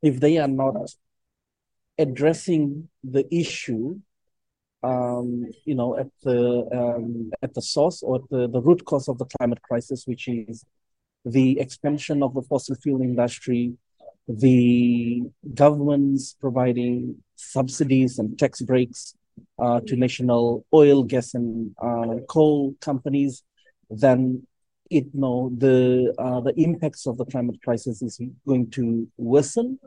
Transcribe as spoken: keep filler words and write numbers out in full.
if they are not addressing the issue, um, you know, at the um, at the source or the, the root cause of the climate crisis, which is the expansion of the fossil fuel industry, the governments providing subsidies and tax breaks uh, to national oil, gas, and uh, coal companies, then it no the uh, the impacts of the climate crisis is going to worsen.